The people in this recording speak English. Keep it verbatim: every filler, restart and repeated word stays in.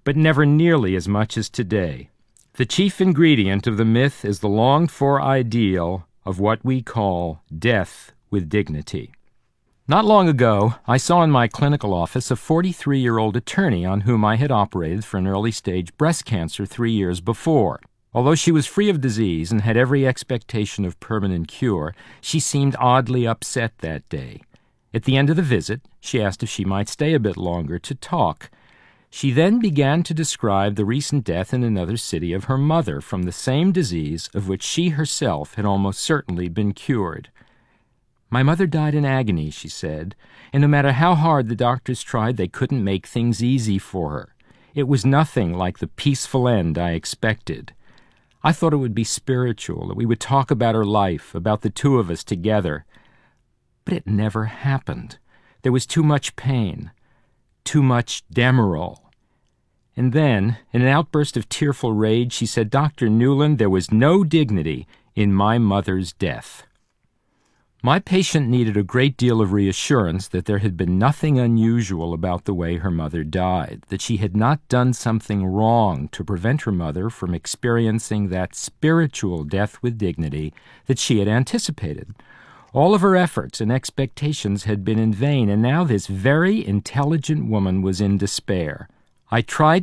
but never nearly as much as today. The chief ingredient of the myth is the longed-for ideal of what we call death with dignity. Not long ago, I saw in my clinical office a forty-three-year-old attorney on whom I had operated for an early-stage breast cancer three years before. Although she was free of disease and had every expectation of permanent cure, she seemed oddly upset that day. At the end of the visit, she asked if she might stay a bit longer to talk. She then began to describe the recent death in another city of her mother from the same disease of which she herself had almost certainly been cured. "My mother died in agony," she said, "and no matter how hard the doctors tried, they couldn't make things easy for her. It was nothing like the peaceful end I expected. I thought it would be spiritual, that we would talk about her life, about the two of us together. But it never happened. There was too much pain, too much Demerol." And then, in an outburst of tearful rage, she said, "Doctor Newland, there was no dignity in my mother's death." My patient needed a great deal of reassurance that there had been nothing unusual about the way her mother died, that she had not done something wrong to prevent her mother from experiencing that spiritual death with dignity that she had anticipated. All of her efforts and expectations had been in vain, and now this very intelligent woman was in despair. I tried